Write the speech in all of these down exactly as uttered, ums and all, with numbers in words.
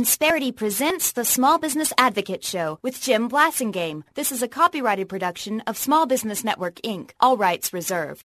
Insperity presents the Small Business Advocate Show with Jim Blasingame. This is a copyrighted production of Small Business Network, Incorporated. All rights reserved.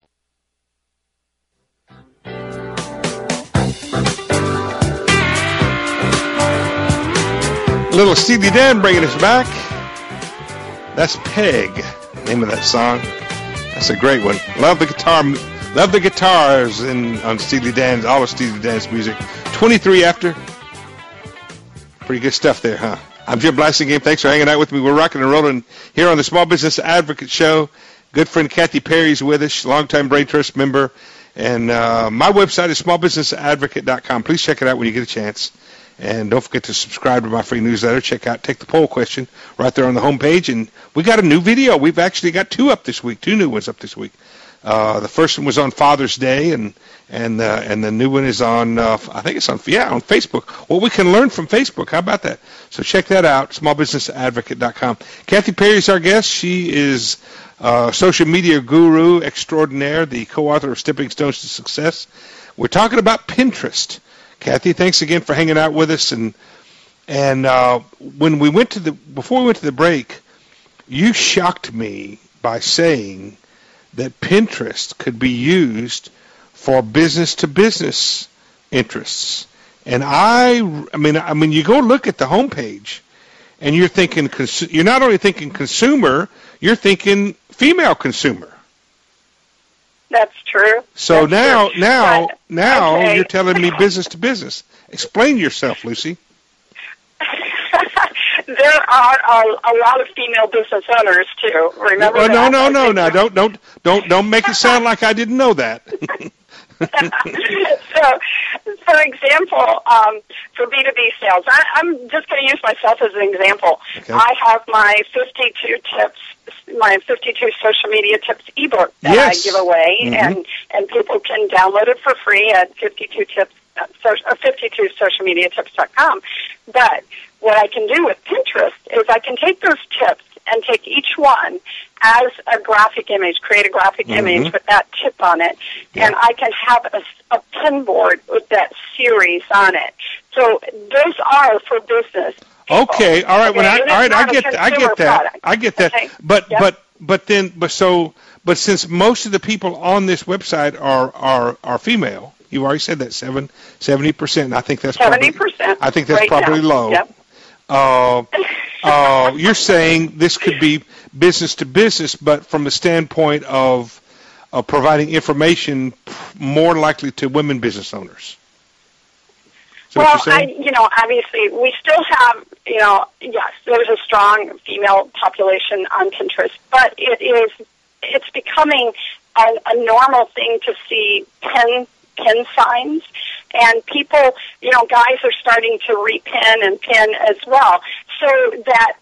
Little Steely Dan bringing us back. That's Peg, name of that song. That's a great one. Love the guitar, love the guitars in on Steely Dan's, all of Steely Dan's music. twenty-three after. Pretty good stuff there, huh? I'm Jim Blasingame. Thanks for hanging out with me. We're rocking and rolling here on the Small Business Advocate Show. Good friend Kathy Perry's with us, longtime Brain Trust member. And uh, my website is small business advocate dot com. Please check it out when you get a chance. And don't forget to subscribe to my free newsletter. Check out, take the poll question right there on the homepage. And we got a new video. We've actually got two up this week, two new ones up this week. Uh, the first one was on Father's Day, and and uh, and the new one is on, uh, I think it's on, yeah, on Facebook. What we can learn from Facebook. How about that? So check that out, small business advocate dot com. Kathy Perry is our guest. She is uh, social media guru extraordinaire, the co-author of Stepping Stones to Success. We're talking about Pinterest. Kathy, thanks again for hanging out with us. And and uh, when we went to the before we went to the break, you shocked me by saying that Pinterest could be used for business-to-business interests. And I, I mean, I mean, you go look at the homepage, and you're thinking, cons- you're not only thinking consumer, you're thinking female consumer. That's true. So That's now, true. now, but, now okay. you're telling me business to business. Explain yourself, Lucy. There are a, a lot of female business owners too. Remember well, that? No, no, no, no. Don't, don't, don't, don't make it sound like I didn't know that. So, for example, um, for B two B sales, I, I'm just going to use myself as an example. Okay. I have my fifty-two tips, my fifty-two social media tips ebook that Yes. I give away, Mm-hmm. and and people can download it for free at fifty-two tips, uh, fifty-two social media tips dot com. But what I can do with Pinterest is I can take those tips and take each one as a graphic image, create a graphic Mm-hmm. image with that tip on it, Yeah. and I can have a, a pin board with that series on it. So those are for business people. Okay, all right. Okay? When I, And all right, it's I not a get, I consumer get that. product. I get that. Okay? But, Yep. but, but then, but so, but since most of the people on this website are are are female, you already said that seven, seventy percent. I think that's seventy probably, percent. I think that's right probably now. low. Yep. Uh, uh, you're saying this could be business to business, but from the standpoint of, of providing information more likely to women business owners. Is that Well, what you're I, saying? you know, obviously, we still have, you know, yes, there's a strong female population on Pinterest, but it is, it's becoming a, a normal thing to see pin, pin signs, and people, you know, guys are starting to repin and pin as well, so that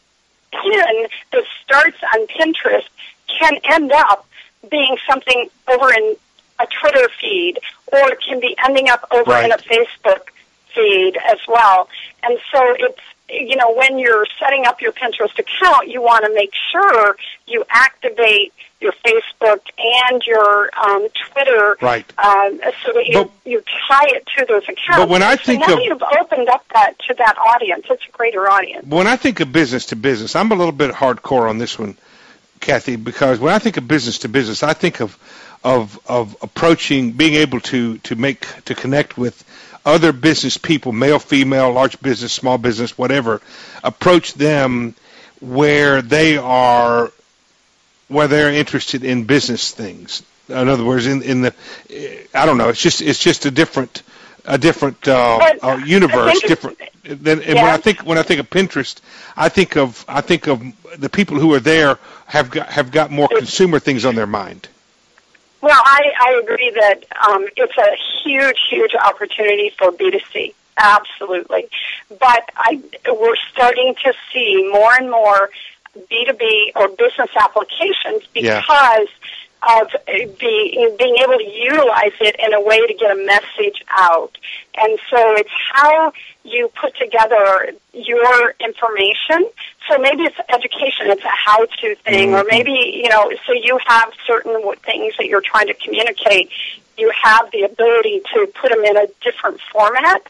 pin that starts on Pinterest can end up being something over in a Twitter feed, or it can be ending up over Right. in a Facebook feed as well. And so it's, you know, when you're setting up your Pinterest account, you want to make sure you activate your Facebook and your um, Twitter, Right. um, so that you, But- you tie it to those accounts. But when I so think now of- you've opened up that to that audience. It's a greater audience. When I think of business to business, I'm a little bit hardcore on this one, Kathy, because when I think of business to business, I think of of of approaching, being able to to make to connect with other business people, male, female, large business, small business, whatever. Approach them where they are, where they're interested in business things. In other words, in in the, I don't know, it's just it's just a different a different uh, But uh, universe, I think different. Then and Yeah. when I think when I think of Pinterest, I think of I think of the people who are there have got have got more consumer things on their mind. Well, I, I agree that um, it's a huge, huge opportunity for B two C, absolutely. But I, we're starting to see more and more B two B or business applications Yeah. because of the, being able to utilize it in a way to get a message out. And so it's how you put together your information. So maybe it's education, it's a how-to thing, mm-hmm. or maybe, you know, so you have certain things that you're trying to communicate. You have the ability to put them in a different format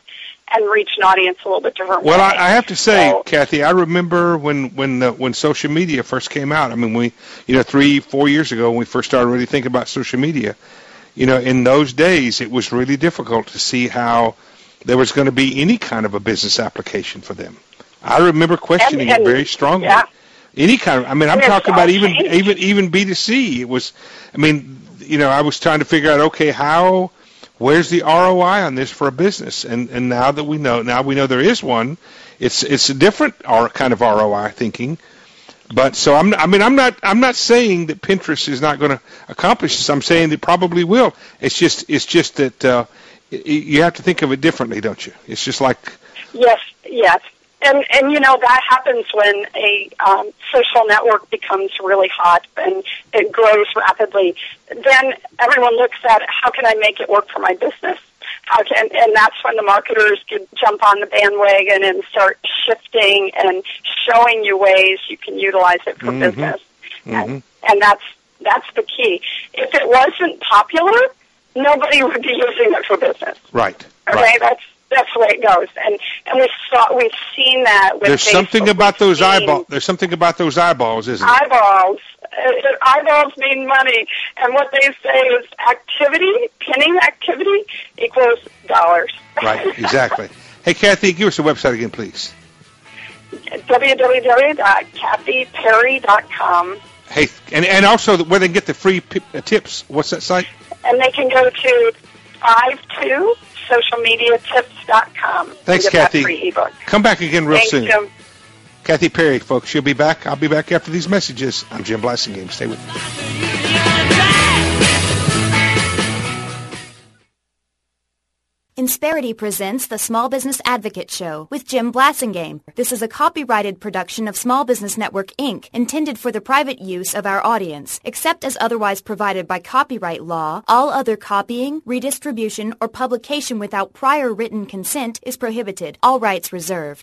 and reach an audience a little bit different well, way. I, I have to say, so, Kathy, I remember when when the, when social media first came out. I mean, we, you know, three, four years ago when we first started really thinking about social media. You know, in those days, it was really difficult to see how there was going to be any kind of a business application for them. I remember questioning and, and, it very strongly. Yeah. Any kind of, I mean, I'm And talking about even, changed. even, even B two C. It was, I mean, you know, I was trying to figure out, okay, how, where's the R O I on this for a business? And and now that we know, now we know there is one, it's it's a different R, kind of R O I thinking. But so I'm, I mean, I'm not, I'm not saying that Pinterest is not going to accomplish this. I'm saying it probably will. It's just, it's just that uh, it, you have to think of it differently, don't you? It's just like, Yes, yes. And, and you know, that happens when a um, social network becomes really hot and it grows rapidly. Then everyone looks at how can I make it work for my business? How can, and that's when the marketers can jump on the bandwagon and start shifting and showing you ways you can utilize it for mm-hmm. business. Mm-hmm. And, and that's that's the key. If it wasn't popular, nobody would be using it for business. right. Okay, right. that's that's the way it goes, and and we saw we've seen that with There's Facebook. something about We've those seen eyeballs. There's something about those eyeballs, isn't it? Eyeballs. Uh, eyeballs mean money, and what they say is activity, pinning activity equals dollars. Right, exactly. Hey, Kathy, give us the website again, please. w w w dot kathy perry dot com. Hey, and and also where they can get the free p- uh, tips. What's that site? And they can go to five two social media tips dot com. Thanks, to get Kathy. That free ebook. Come back again real Thanks, soon. Jim. Kathy Perry, folks, she'll be back. I'll be back after these messages. I'm Jim Blassingame. Stay with me. Insperity presents the Small Business Advocate Show with Jim Blassingame. This is a copyrighted production of Small Business Network, Incorporated, intended for the private use of our audience. Except as otherwise provided by copyright law, all other copying, redistribution, or publication without prior written consent is prohibited. All rights reserved.